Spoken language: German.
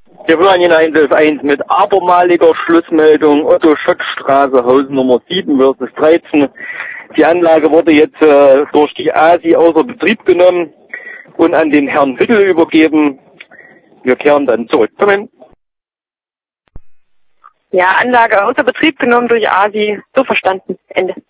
Wir wollen in 111.1 mit abermaliger Schlussmeldung Otto-Schott-Straße, Hausnummer 7 versus 13. Die Anlage wurde jetzt durch die ASI außer Betrieb genommen und an den Herrn Hüttel übergeben. Wir kehren dann zurück. Kommen. Ja, Anlage außer Betrieb genommen durch ASI. So verstanden. Ende.